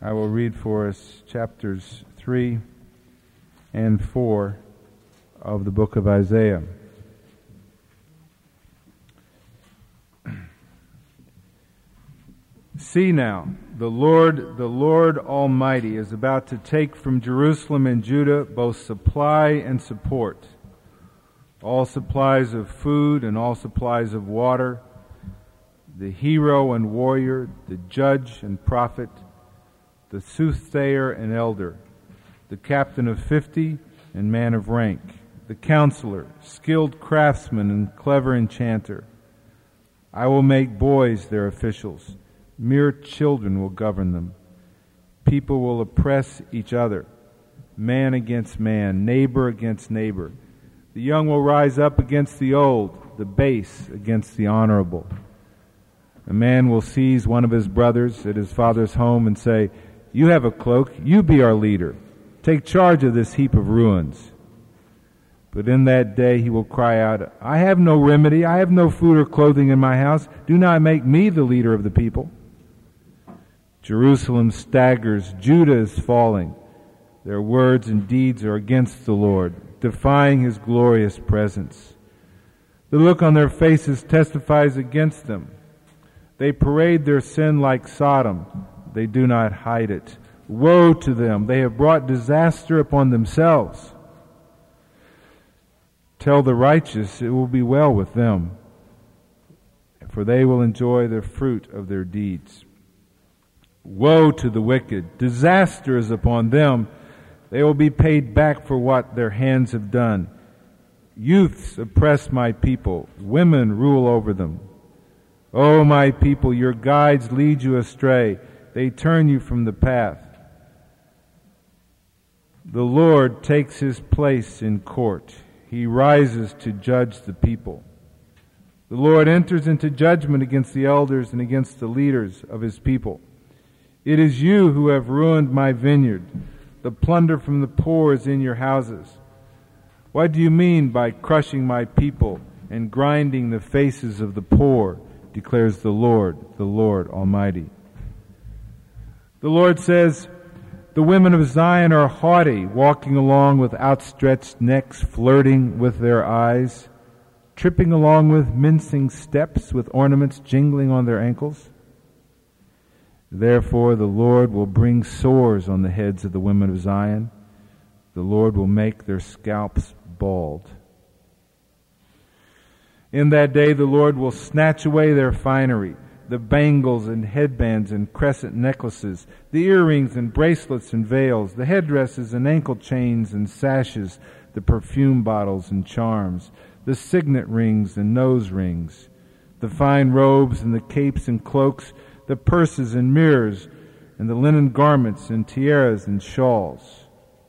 I will read for us chapters 3 and 4 of the book of Isaiah. See now, the Lord Almighty is about to take from Jerusalem and Judah both supply and support, all supplies of food and all supplies of water, the hero and warrior, the judge and prophet, the soothsayer and elder, the captain of 50 and man of rank, the counselor, skilled craftsman and clever enchanter. I will make boys their officials. Mere children will govern them. People will oppress each other, man against man, neighbor against neighbor. The young will rise up against the old, the base against the honorable. A man will seize one of his brothers at his father's home and say, "You have a cloak, you be our leader. Take charge of this heap of ruins." But in that day he will cry out, "I have no remedy, I have no food or clothing in my house. Do not make me the leader of the people." Jerusalem staggers, Judah is falling. Their words and deeds are against the Lord, defying His glorious presence. The look on their faces testifies against them. They parade their sin like Sodom. They do not hide it. Woe to them! They have brought disaster upon themselves. Tell the righteous it will be well with them, for they will enjoy the fruit of their deeds. Woe to the wicked! Disaster is upon them. They will be paid back for what their hands have done. Youths oppress my people. Women rule over them. O my people, your guides lead you astray. They turn you from the path. The Lord takes His place in court. He rises to judge the people. The Lord enters into judgment against the elders and against the leaders of His people. It is you who have ruined my vineyard. The plunder from the poor is in your houses. What do you mean by crushing my people and grinding the faces of the poor, declares the Lord Almighty. The Lord says, "The women of Zion are haughty, walking along with outstretched necks, flirting with their eyes, tripping along with mincing steps, with ornaments jingling on their ankles. Therefore the Lord will bring sores on the heads of the women of Zion. The Lord will make their scalps bald. In that day the Lord will snatch away their finery, the bangles and headbands and crescent necklaces, the earrings and bracelets and veils, the headdresses and ankle chains and sashes, the perfume bottles and charms, the signet rings and nose rings, the fine robes and the capes and cloaks, the purses and mirrors, and the linen garments and tiaras and shawls.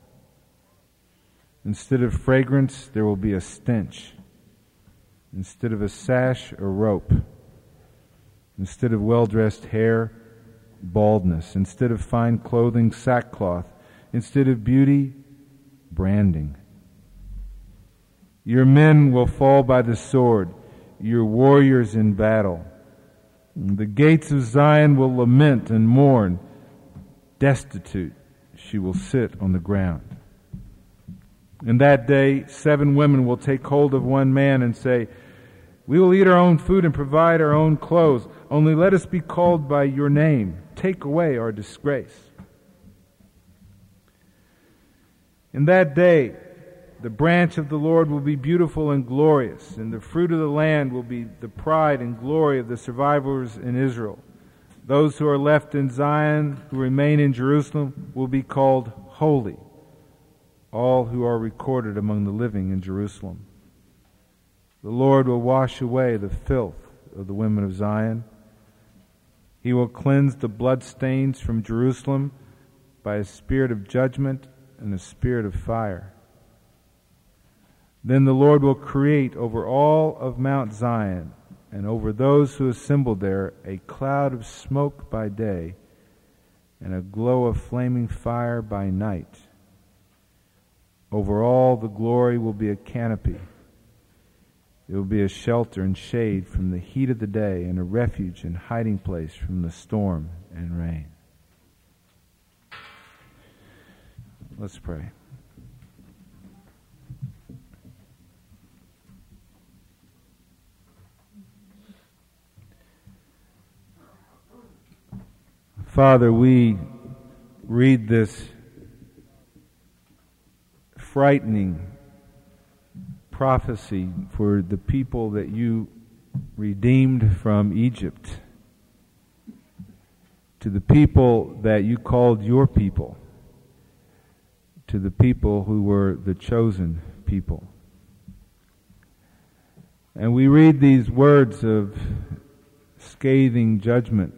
Instead of fragrance, there will be a stench. Instead of a sash, a rope. Instead of well-dressed hair, baldness. Instead of fine clothing, sackcloth. Instead of beauty, branding. Your men will fall by the sword, your warriors in battle. The gates of Zion will lament and mourn. Destitute, she will sit on the ground. In that day, 7 women will take hold of one man and say, "We will eat our own food and provide our own clothes. Only let us be called by your name. Take away our disgrace." In that day, the branch of the Lord will be beautiful and glorious, and the fruit of the land will be the pride and glory of the survivors in Israel. Those who are left in Zion, who remain in Jerusalem, will be called holy, all who are recorded among the living in Jerusalem. The Lord will wash away the filth of the women of Zion. He will cleanse the bloodstains from Jerusalem by a spirit of judgment and a spirit of fire. Then the Lord will create over all of Mount Zion and over those who assemble there a cloud of smoke by day and a glow of flaming fire by night. Over all the glory will be a canopy. It will be a shelter and shade from the heat of the day and a refuge and hiding place from the storm and rain. Let's pray. Father, we read this frightening prophecy for the people that you redeemed from Egypt, to the people that you called your people, to the people who were the chosen people. And we read these words of scathing judgment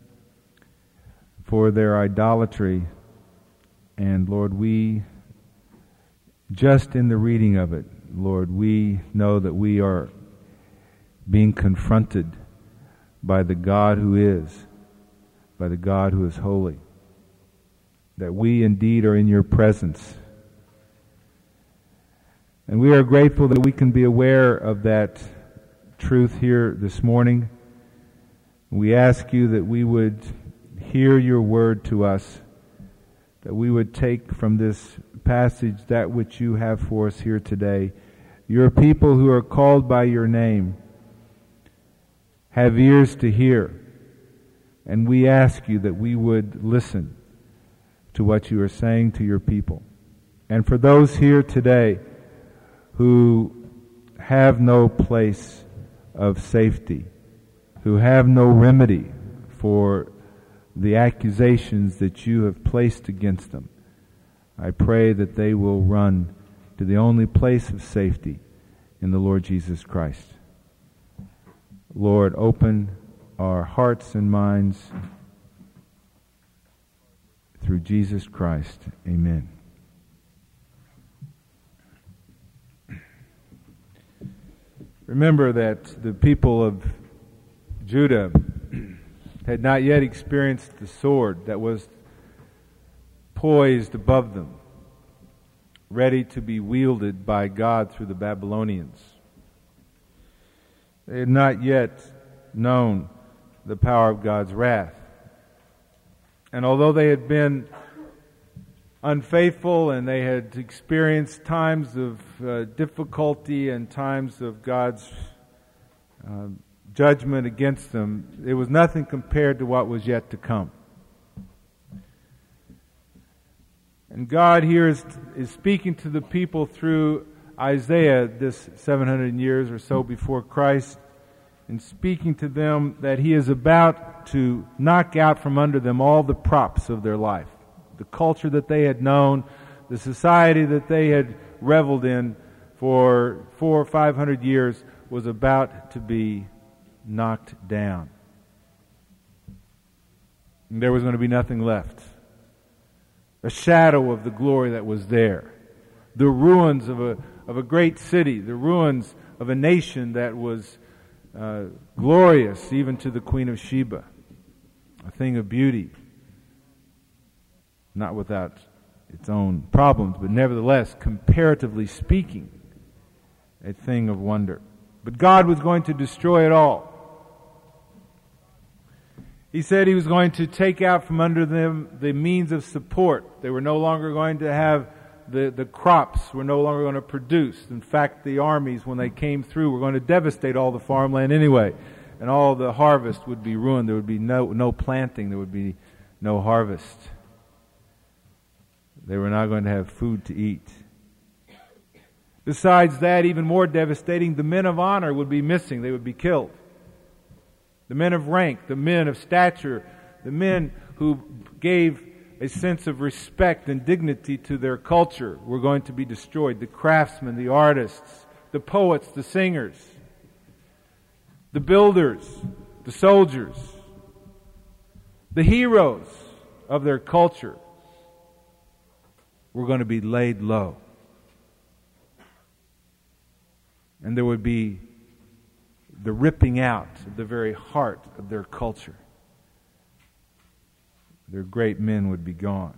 for their idolatry. And Lord, we, just in the reading of it, Lord, we know that we are being confronted by the God who is, by the God who is holy. That we indeed are in your presence. And we are grateful that we can be aware of that truth here this morning. We ask you that we would hear your word to us, that we would take from this passage that which you have for us here today. Your people who are called by your name have ears to hear, and we ask you that we would listen to what you are saying to your people. And for those here today who have no place of safety, who have no remedy for the accusations that you have placed against them, I pray that they will run to the only place of safety in the Lord Jesus Christ. Lord, open our hearts and minds through Jesus Christ. Amen. Remember that the people of Judah had not yet experienced the sword that was poised above them, ready to be wielded by God through the Babylonians. They had not yet known the power of God's wrath. And although they had been unfaithful and they had experienced times of difficulty and times of God's judgment against them, it was nothing compared to what was yet to come. And God here is speaking to the people through Isaiah, this 700 years or so before Christ, and speaking to them that He is about to knock out from under them all the props of their life. The culture that they had known, the society that they had reveled in for 400 or 500 years was about to be knocked down. And there was going to be nothing left. A shadow of the glory that was there. The ruins of a great city, the ruins of a nation that was glorious even to the Queen of Sheba. A thing of beauty. Not without its own problems, but nevertheless, comparatively speaking, a thing of wonder. But God was going to destroy it all. He said He was going to take out from under them the means of support. They were no longer going to have the crops, were no longer going to produce. In fact, the armies, when they came through, were going to devastate all the farmland anyway. And all the harvest would be ruined. There would be no planting. There would be no harvest. They were not going to have food to eat. Besides that, even more devastating, the men of honor would be missing. They would be killed. The men of rank, the men of stature, the men who gave a sense of respect and dignity to their culture were going to be destroyed. The craftsmen, the artists, the poets, the singers, the builders, the soldiers, the heroes of their culture were going to be laid low. And there would be the ripping out of the very heart of their culture. Their great men would be gone.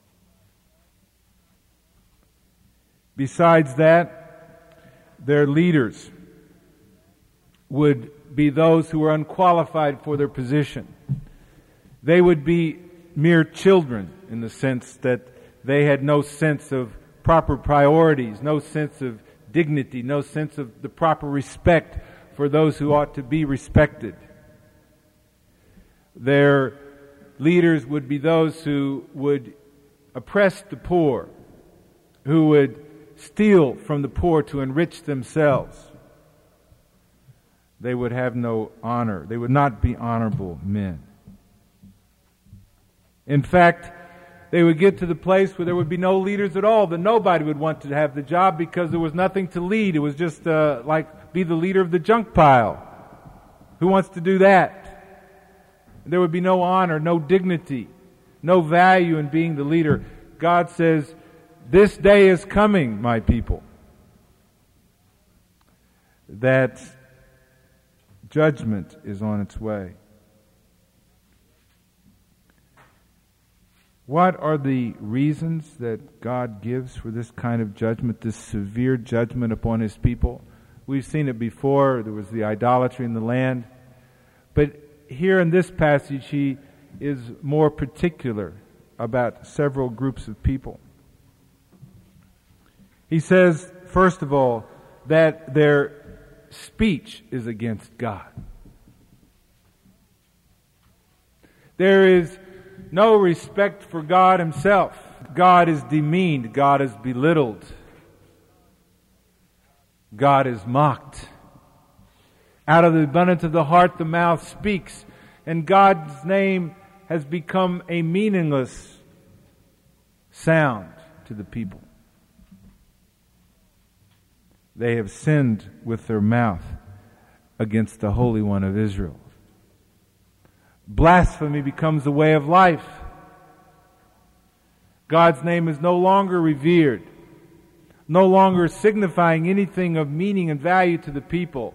Besides that, their leaders would be those who were unqualified for their position. They would be mere children in the sense that They had no sense of proper priorities, no sense of dignity, no sense of the proper respect for those who ought to be respected. Their leaders would be those who would oppress the poor, who would steal from the poor to enrich themselves. They would have no honor. They would not be honorable men. In fact, they would get to the place where there would be no leaders at all, that nobody would want to have the job because there was nothing to lead. It was just like be the leader of the junk pile. Who wants to do that? There would be no honor, no dignity, no value in being the leader. God says, this day is coming, my people, that judgment is on its way. What are the reasons that God gives for this kind of judgment, this severe judgment upon His people? We've seen it before. There was the idolatry in the land. But here in this passage, He is more particular about several groups of people. He says, first of all, that their speech is against God. There is no respect for God Himself. God is demeaned. God is belittled. God is mocked. Out of the abundance of the heart, the mouth speaks. And God's name has become a meaningless sound to the people. They have sinned with their mouth against the Holy One of Israel. Blasphemy becomes the way of life. God's name is no longer revered, no longer signifying anything of meaning and value to the people.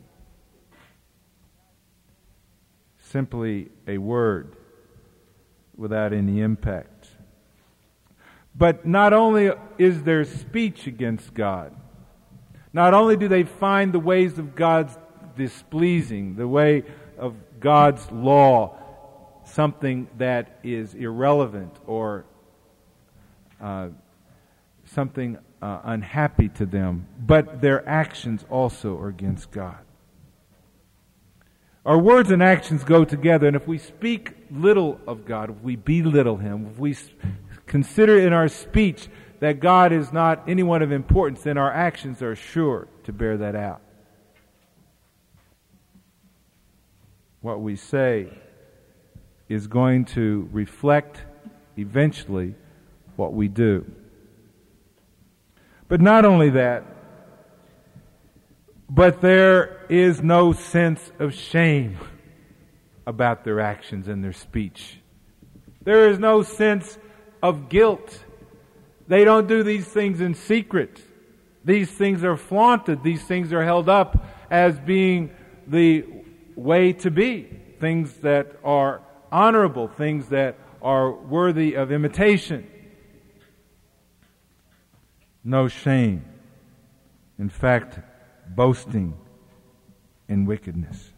Simply a word without any impact. But not only is there speech against God, not only do they find the ways of God's displeasing, the way of God's law, something that is irrelevant or something unhappy to them, but their actions also are against God. Our words and actions go together, and if we speak little of God, if we belittle Him, if we consider in our speech that God is not anyone of importance, then our actions are sure to bear that out. What we say is going to reflect eventually what we do. But not only that, but there is no sense of shame about their actions and their speech. There is no sense of guilt. They don't do these things in secret. These things are flaunted. These things are held up as being the way to be. Things that are honorable. Things that are worthy of imitation. No shame. In fact, boasting in wickedness.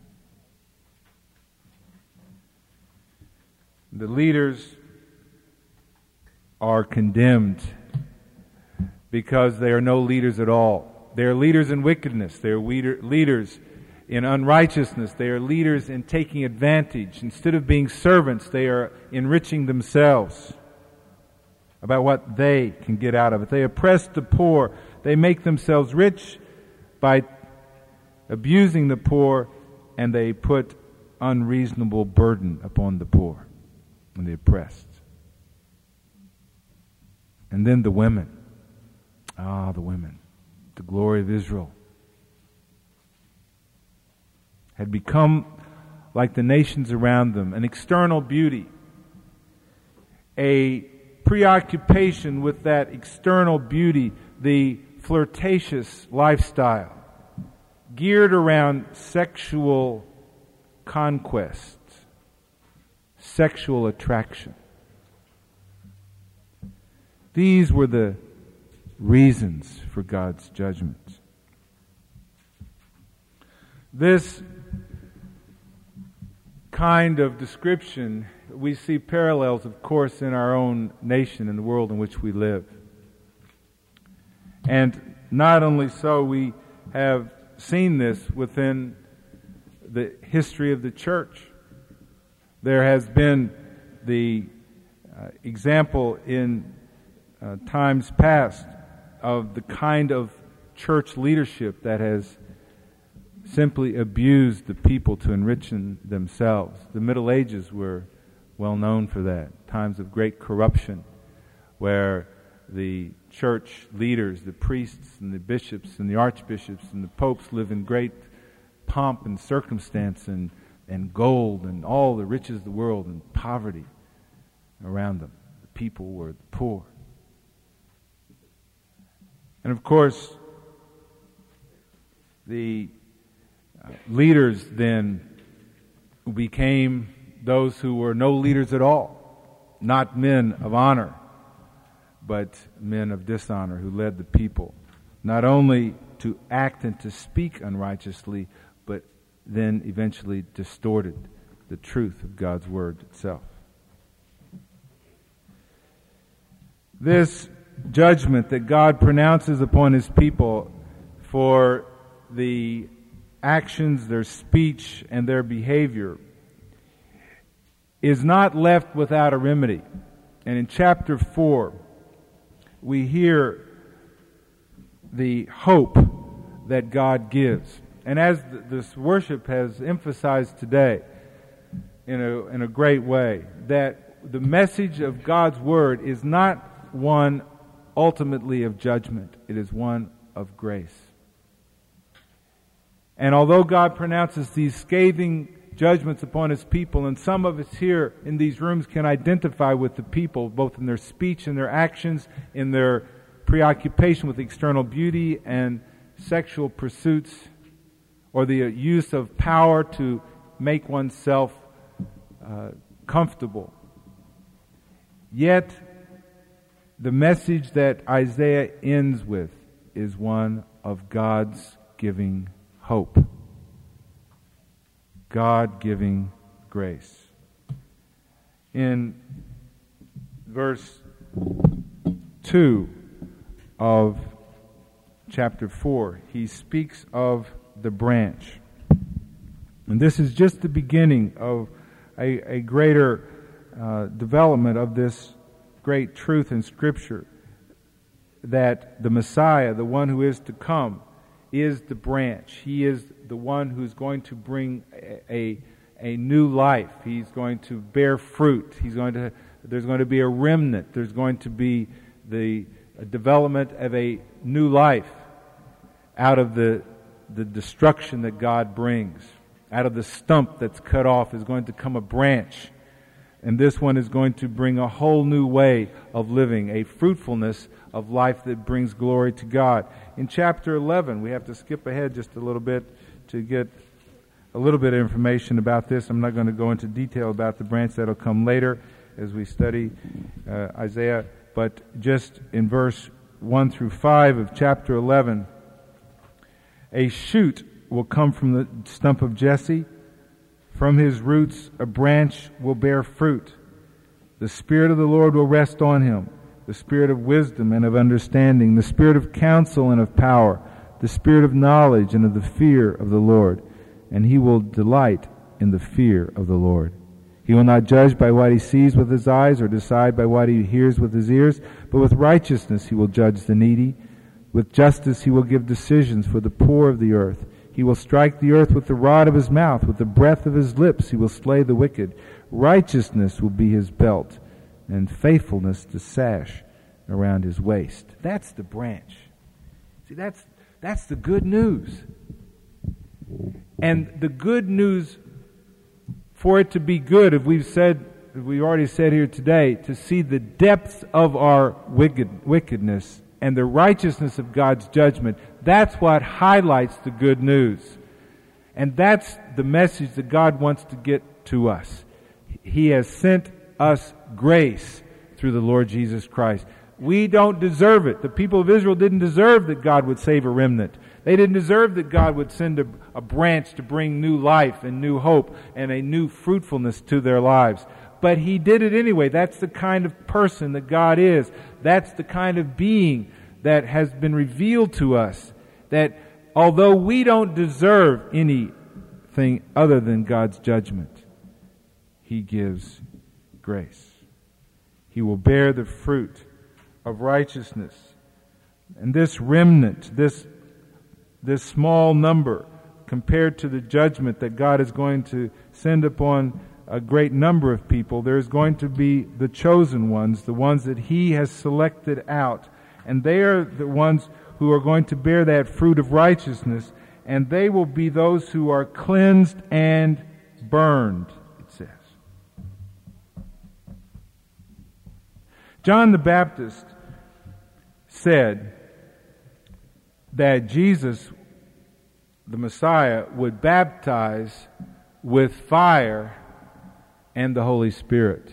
The leaders are condemned because they are no leaders at all. They are leaders in wickedness. They are leaders in unrighteousness. They are leaders in taking advantage. Instead of being servants, they are enriching themselves about what they can get out of it. They oppress the poor. They make themselves rich by abusing the poor, and they put unreasonable burden upon the poor and the oppressed. And then the women. The women. The glory of Israel. Had become like the nations around them, an external beauty, a preoccupation with that external beauty, the flirtatious lifestyle, geared around sexual conquest, sexual attraction. These were the reasons for God's judgment. This kind of description we see parallels, of course, in our own nation and the world in which we live. And not only so, we have seen this within the history of the church. There has been the example in times past of the kind of church leadership that has simply abused the people to enrich themselves. The Middle Ages were well known for that, times of great corruption, where the church leaders, the priests and the bishops and the archbishops and the popes live in great pomp and circumstance and gold and all the riches of the world, and poverty around them. The people were the poor. And of course, the leaders then became those who were no leaders at all, not men of honor, but men of dishonor who led the people, not only to act and to speak unrighteously, but then eventually distorted the truth of God's Word itself. This judgment that God pronounces upon His people for the actions, their speech, and their behavior is not left without a remedy. And in chapter 4, we hear the hope that God gives. And as this worship has emphasized today in a great way, that the message of God's Word is not one ultimately of judgment. It is one of grace. And although God pronounces these scathing judgments upon His people, and some of us here in these rooms can identify with the people, both in their speech and their actions, in their preoccupation with external beauty and sexual pursuits, or the use of power to make oneself comfortable. Yet, the message that Isaiah ends with is one of God's giving hope. God-giving grace. In verse 2 of chapter 4, he speaks of the branch. And this is just the beginning of a greater development of this great truth in Scripture, that the Messiah, the one who is to come, is the branch. He is the one who's going to bring a new life. He's going to bear fruit. There's going to be a remnant. There's going to be the development of a new life out of the destruction that God brings. Out of the stump that's cut off is going to come a branch. And this one is going to bring a whole new way of living, a fruitfulness of life that brings glory to God. In chapter 11, we have to skip ahead just a little bit to get a little bit of information about this. I'm not going to go into detail about the branch. That'll come later as we study Isaiah. But just in verse 1 through 5 of chapter 11, a shoot will come from the stump of Jesse. From his roots a branch will bear fruit. The Spirit of the Lord will rest on him, the Spirit of wisdom and of understanding, the Spirit of counsel and of power, the Spirit of knowledge and of the fear of the Lord. And he will delight in the fear of the Lord. He will not judge by what he sees with his eyes or decide by what he hears with his ears, but with righteousness he will judge the needy. With justice he will give decisions for the poor of the earth. He will strike the earth with the rod of his mouth, with the breath of his lips he will slay the wicked. Righteousness will be his belt, and faithfulness the sash around his waist. That's the branch. See, that's the good news. And the good news, for it to be good, as we already said here today, to see the depths of our wickedness and the righteousness of God's judgment, that's what highlights the good news. And that's the message that God wants to get to us. He has sent us grace through the Lord Jesus Christ. We don't deserve it. The people of Israel didn't deserve that God would save a remnant. They didn't deserve that God would send a branch to bring new life and new hope and a new fruitfulness to their lives. But He did it anyway. That's the kind of person that God is. That's the kind of being that has been revealed to us. That although we don't deserve anything other than God's judgment, He gives grace. He will bear the fruit of righteousness. And this remnant, this small number, compared to the judgment that God is going to send upon a great number of people, there's going to be the chosen ones, the ones that He has selected out. And they are the ones who are going to bear that fruit of righteousness, and they will be those who are cleansed and burned, it says. John the Baptist said that Jesus, the Messiah, would baptize with fire and the Holy Spirit.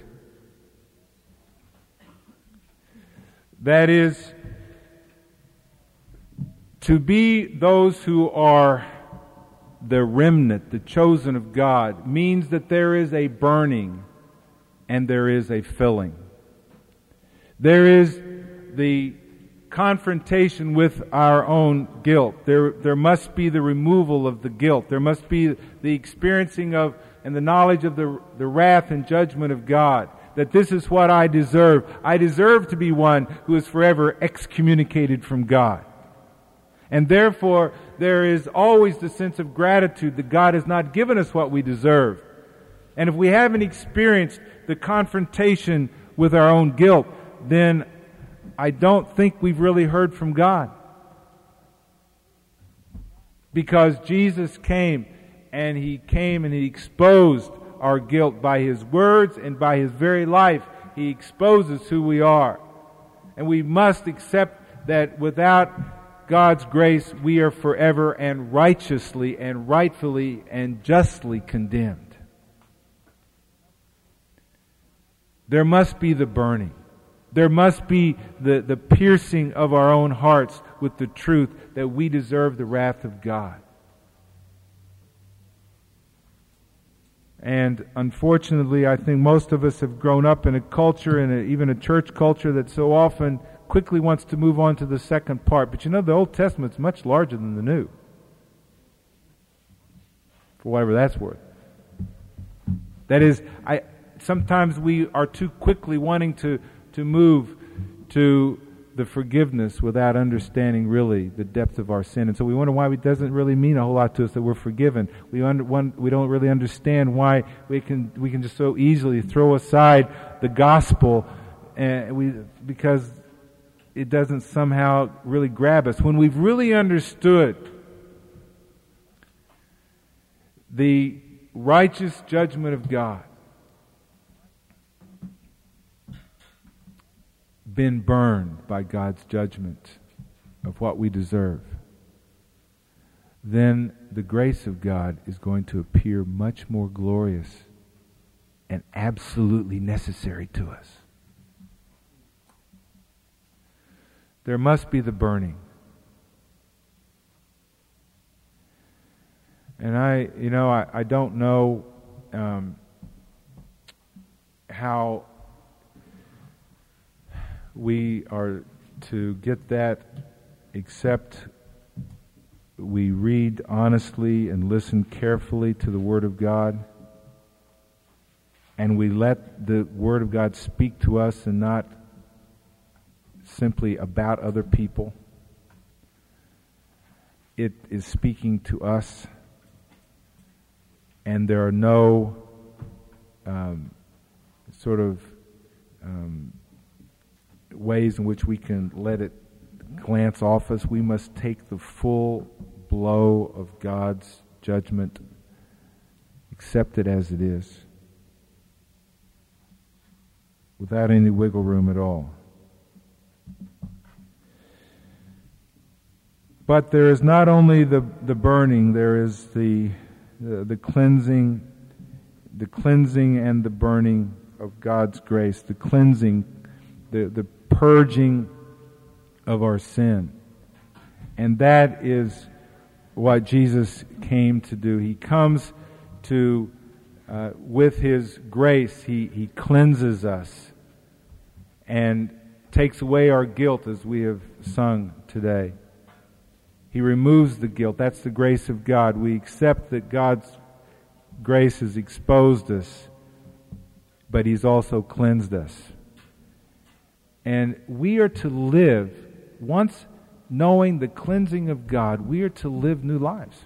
That is, to be those who are the remnant, the chosen of God, means that there is a burning and there is a filling. There is the confrontation with our own guilt. There must be the removal of the guilt. There must be the experiencing of and the knowledge of the wrath and judgment of God. That this is what I deserve. I deserve to be one who is forever excommunicated from God. And therefore, there is always the sense of gratitude that God has not given us what we deserve. And if we haven't experienced the confrontation with our own guilt, then I don't think we've really heard from God. Because Jesus came and He exposed our guilt by His words and by His very life. He exposes who we are. And we must accept that without God's grace, we are forever and righteously and rightfully and justly condemned. There must be the burning. There must be the piercing of our own hearts with the truth that we deserve the wrath of God. And unfortunately, I think most of us have grown up in a culture, and even a church culture, that so often quickly wants to move on to the second part. But you know, the Old Testament's much larger than the New, for whatever that's worth. That is, sometimes we are too quickly wanting to move to the forgiveness without understanding really the depth of our sin. And so we wonder why it doesn't really mean a whole lot to us that we're forgiven. We don't really understand why we can just so easily throw aside the gospel because it doesn't somehow really grab us. When we've really understood the righteous judgment of God, been burned by God's judgment of what we deserve, then the grace of God is going to appear much more glorious and absolutely necessary to us. There must be the burning. And I don't know how we are to get that except we read honestly and listen carefully to the Word of God, and we let the Word of God speak to us and not simply about other people. It is speaking to us, and there are no ways in which we can let it glance off us. We must take the full blow of God's judgment, accept it as it is, without any wiggle room at all. But there is not only the burning, there is the cleansing and the burning of God's grace, the cleansing, the purging of our sin. And that is what Jesus came to do. He comes to with His grace, He cleanses us and takes away our guilt, as we have sung today. He removes the guilt. That's the grace of God. We accept that God's grace has exposed us, but He's also cleansed us. And we are to live, once knowing the cleansing of God, we are to live new lives.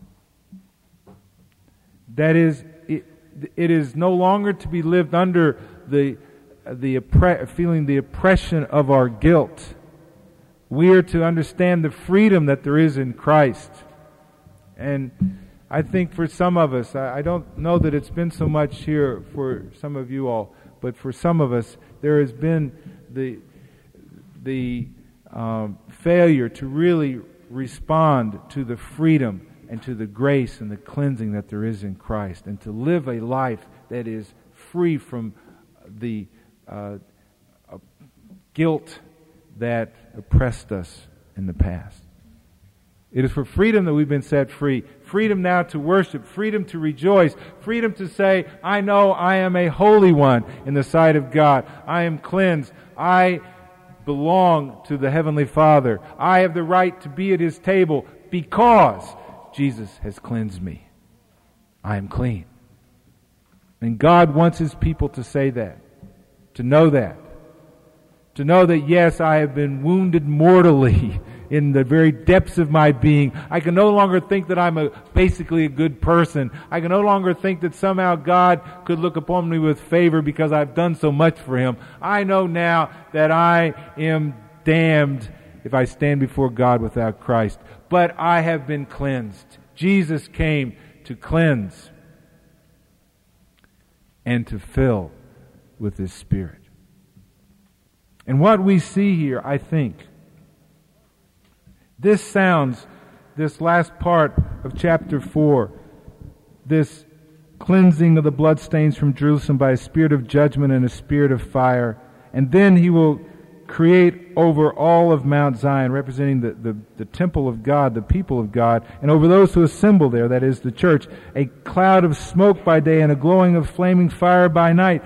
That is, it is no longer to be lived under feeling the oppression of our guilt. We are to understand the freedom that there is in Christ. And I think for some of us, I don't know that it's been so much here for some of you all, but for some of us, there has been the failure to really respond to the freedom and to the grace and the cleansing that there is in Christ, and to live a life that is free from the guilt that oppressed us in the past. It is for freedom that we've been set free. Freedom now to worship, freedom to rejoice, freedom to say, I know I am a holy one in the sight of God. I am cleansed. I belong to the Heavenly Father. I have the right to be at His table because Jesus has cleansed me. I am clean. And God wants His people to say that, to know that. To know that, yes, I have been wounded mortally in the very depths of my being. I can no longer think that I'm basically a good person. I can no longer think that somehow God could look upon me with favor because I've done so much for Him. I know now that I am damned if I stand before God without Christ. But I have been cleansed. Jesus came to cleanse and to fill with His Spirit. And what we see here, I think, this last part of chapter 4, this cleansing of the bloodstains from Jerusalem by a spirit of judgment and a spirit of fire, and then He will create over all of Mount Zion, representing the temple of God, the people of God, and over those who assemble there, that is the church, a cloud of smoke by day and a glowing of flaming fire by night.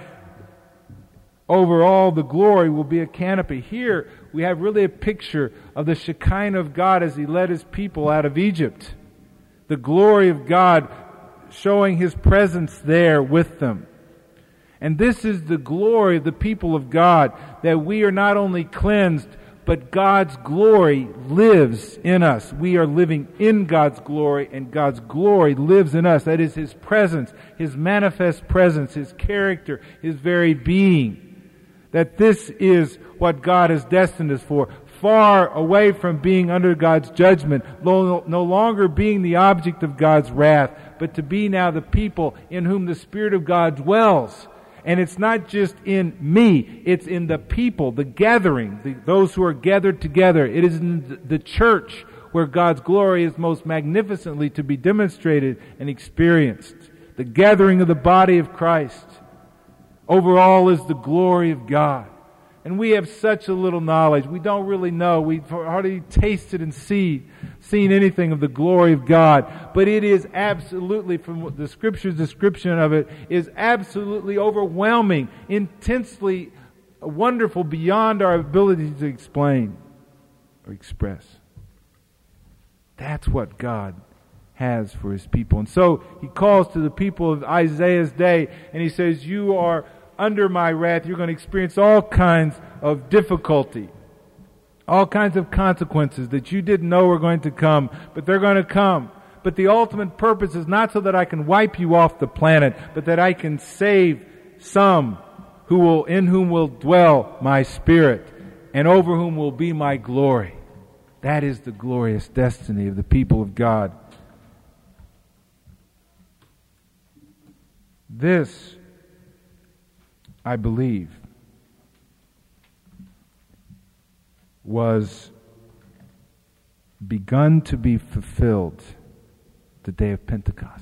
Over all the glory will be a canopy. Here we have really a picture of the Shekinah of God as He led His people out of Egypt. The glory of God showing His presence there with them. And this is the glory of the people of God, that we are not only cleansed, but God's glory lives in us. We are living in God's glory, and God's glory lives in us. That is His presence, His manifest presence, His character, His very being. That this is what God has destined us for. Far away from being under God's judgment, no longer being the object of God's wrath, but to be now the people in whom the Spirit of God dwells. And it's not just in me, it's in the people, the gathering, those who are gathered together. It is in the church where God's glory is most magnificently to be demonstrated and experienced. The gathering of the body of Christ. Overall is the glory of God. And we have such a little knowledge. We don't really know. We've hardly tasted and seen anything of the glory of God. But it is absolutely, from the Scripture's description of it, is absolutely overwhelming, intensely wonderful, beyond our ability to explain or express. That's what God has for His people. And so He calls to the people of Isaiah's day, and He says, you are under my wrath. You're going to experience all kinds of difficulty, all kinds of consequences that you didn't know were going to come, but they're going to come. But the ultimate purpose is not so that I can wipe you off the planet, but that I can save some in whom will dwell my Spirit, and over whom will be my glory. That is the glorious destiny of the people of God. This, I believe, was begun to be fulfilled the day of Pentecost.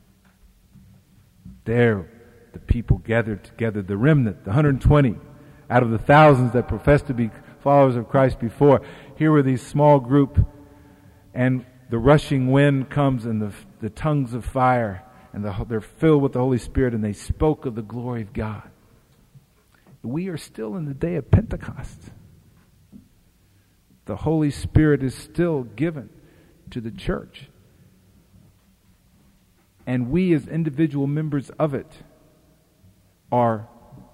There, the people gathered together, the remnant, the 120, out of the thousands that professed to be followers of Christ before. Here were these small group, and the rushing wind comes and the tongues of fire, and they're filled with the Holy Spirit, and they spoke of the glory of God. We are still in the day of Pentecost. The Holy Spirit is still given to the church. And we as individual members of it are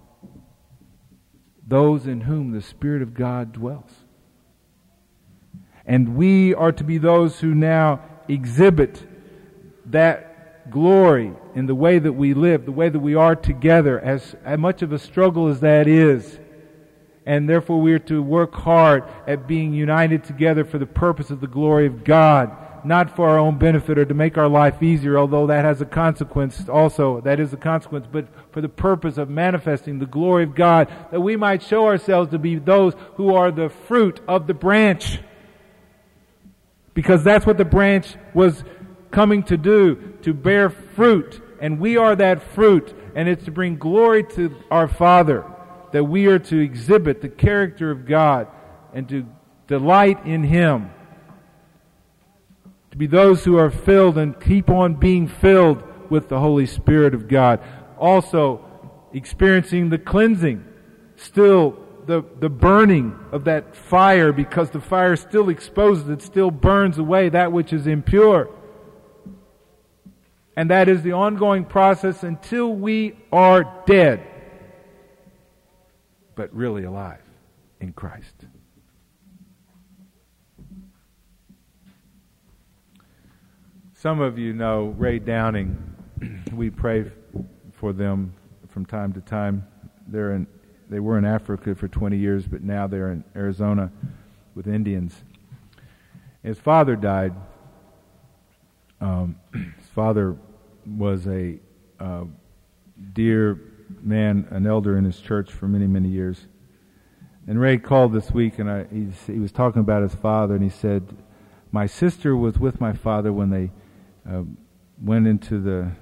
those in whom the Spirit of God dwells. And we are to be those who now exhibit that glory in the way that we live, the way that we are together, as much of a struggle as that is. And therefore we are to work hard at being united together for the purpose of the glory of God, not for our own benefit or to make our life easier, although that has a consequence also, that is a consequence, but for the purpose of manifesting the glory of God, that we might show ourselves to be those who are the fruit of the branch. Because that's what the branch was coming to do, to bear fruit. And we are that fruit, and it's to bring glory to our Father, that we are to exhibit the character of God and to delight in Him. To be those who are filled and keep on being filled with the Holy Spirit of God. Also, experiencing the cleansing, still the burning of that fire, because the fire still exposes, it still burns away that which is impure. And that is the ongoing process until we are dead, but really alive in Christ. Some of you know Ray Downing. We pray for them from time to time. They were in Africa for 20 years, but now they're in Arizona with Indians. His father died. His father was a dear man, an elder in his church for many, many years. And Ray called this week, and he was talking about his father, and he said, "My sister was with my father when they went into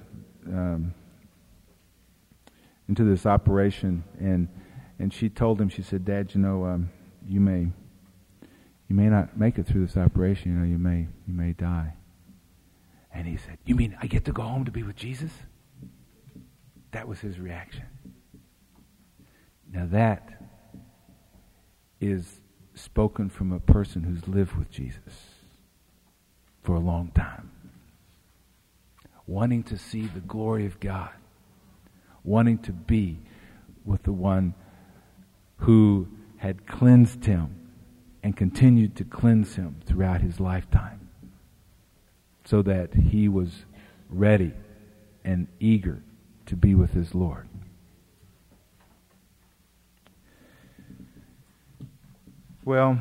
this operation, and she told him, she said, 'Dad, you may not make it through this operation. You may die.'" And he said, "You mean I get to go home to be with Jesus?" That was his reaction. Now that is spoken from a person who's lived with Jesus for a long time. Wanting to see the glory of God. Wanting to be with the one who had cleansed him and continued to cleanse him throughout his lifetime, so that he was ready and eager to be with his Lord. Well,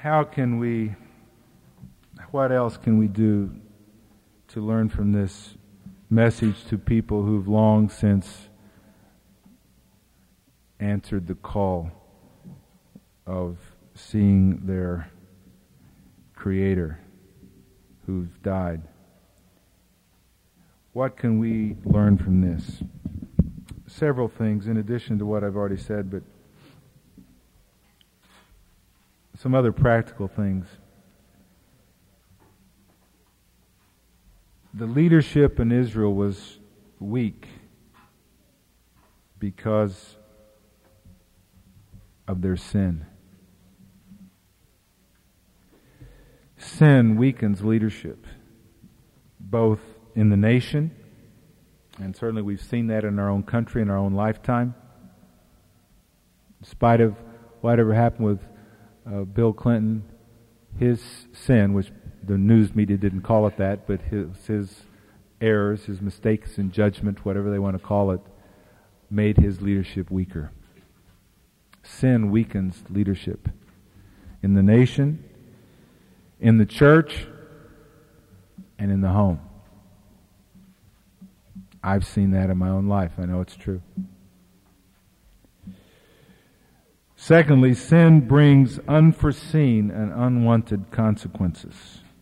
what else can we do to learn from this message to people who've long since answered the call of seeing their Creator who's died? What can we learn from this? Several things, in addition to what I've already said, but some other practical things. The leadership in Israel was weak because of their sin. Sin weakens leadership, both in the nation, and certainly we've seen that in our own country, in our own lifetime. In spite of whatever happened with Bill Clinton, his sin, which the news media didn't call it that, but his errors, his mistakes in judgment, whatever they want to call it, made his leadership weaker. Sin weakens leadership in the nation, in the church, and in the home. I've seen that in my own life. I know it's true. Secondly, sin brings unforeseen and unwanted consequences.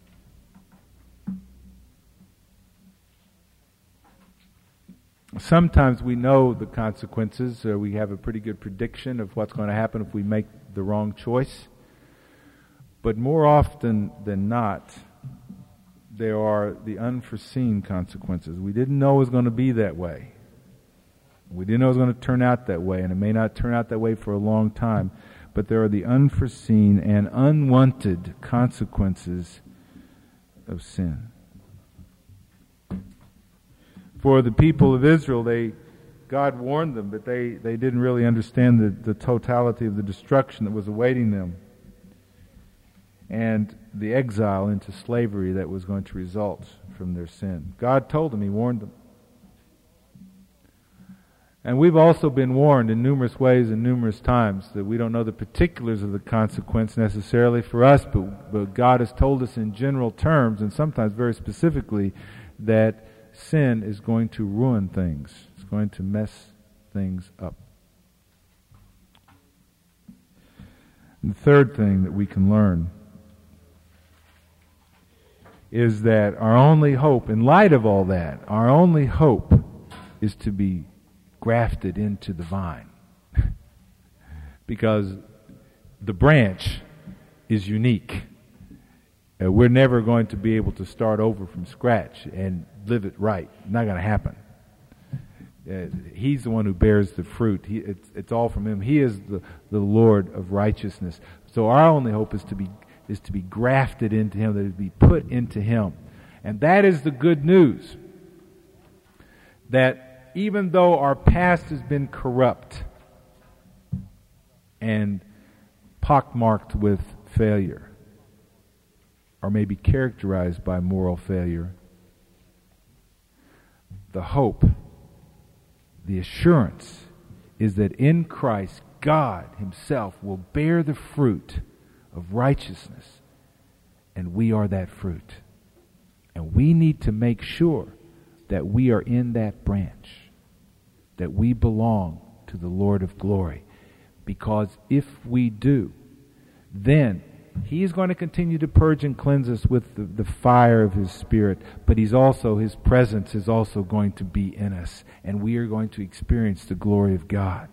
Sometimes we know the consequences. We have a pretty good prediction of what's going to happen if we make the wrong choice. But more often than not, there are the unforeseen consequences. We didn't know it was going to be that way. We didn't know it was going to turn out that way, and it may not turn out that way for a long time, but there are the unforeseen and unwanted consequences of sin. For the people of Israel, God warned them, but they didn't really understand the totality of the destruction that was awaiting them and the exile into slavery that was going to result from their sin. God told them, He warned them. And we've also been warned in numerous ways and numerous times that we don't know the particulars of the consequence necessarily for us, but God has told us in general terms, and sometimes very specifically, that sin is going to ruin things. It's going to mess things up. And the third thing that we can learn is that our only hope, in light of all that, our only hope is to be grafted into the vine. Because the branch is unique. We're never going to be able to start over from scratch and live it right. Not going to happen. He's the one who bears the fruit. It's all from Him. He is the Lord of righteousness. So our only hope is to be grafted into Him, that is, be put into Him. And that is the good news. That even though our past has been corrupt and pockmarked with failure, or maybe characterized by moral failure, the hope, the assurance is that in Christ, God Himself will bear the fruit of righteousness, and we are that fruit. And we need to make sure that we are in that branch, that we belong to the Lord of glory. Because if we do, then He is going to continue to purge and cleanse us with the fire of His Spirit, but His presence is also going to be in us, and we are going to experience the glory of God.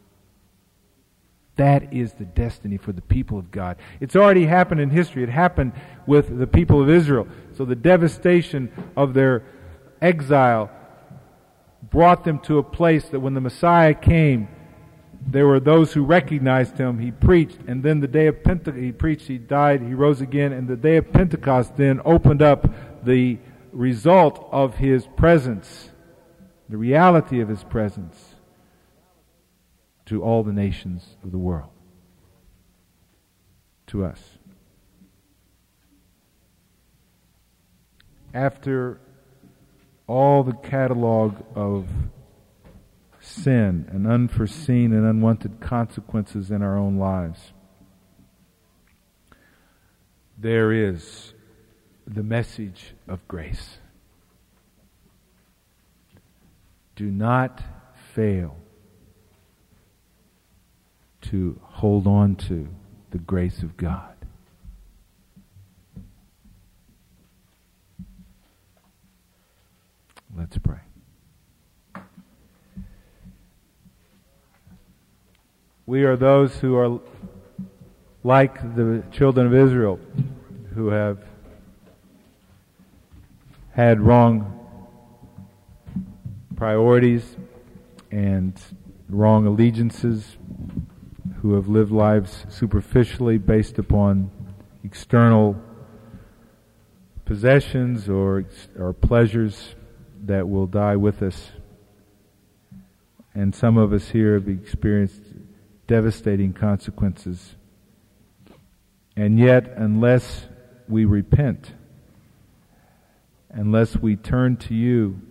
That is the destiny for the people of God. It's already happened in history. It happened with the people of Israel. So the devastation of their exile brought them to a place that when the Messiah came, there were those who recognized Him. He preached, and then the day of Pentecost, He preached, He died, He rose again, and the day of Pentecost then opened up the result of His presence, the reality of His presence, to all the nations of the world, to us. After all the catalog of sin and unforeseen and unwanted consequences in our own lives, there is the message of grace. Do not fail to hold on to the grace of God. Let's pray. We are those who are like the children of Israel, who have had wrong priorities and wrong allegiances, who have lived lives superficially based upon external possessions or pleasures that will die with us. And some of us here have experienced devastating consequences. And yet, unless we repent, unless we turn to You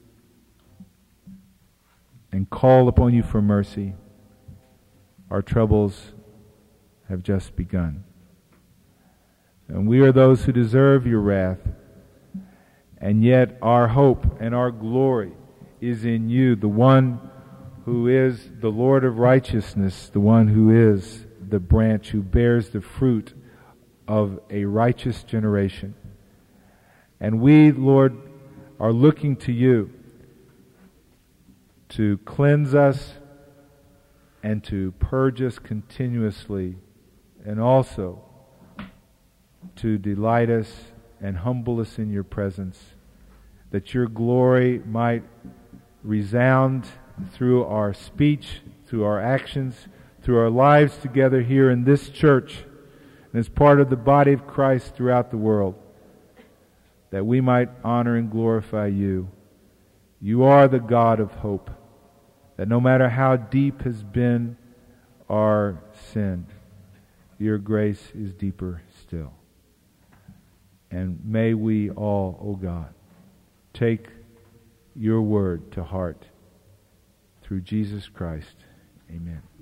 and call upon You for mercy, our troubles have just begun. And we are those who deserve Your wrath, and yet our hope and our glory is in You, the one who is the Lord of righteousness, the one who is the branch who bears the fruit of a righteous generation. And we, Lord, are looking to You to cleanse us and to purge us continuously, and also to delight us and humble us in your presence, that your glory might resound through our speech, through our actions, through our lives together here in this church, and as part of the body of Christ throughout the world, that we might honor and glorify you. You are the God of hope, that no matter how deep has been our sin, your grace is deeper still. And may we all, O God, take your word to heart through Jesus Christ. Amen.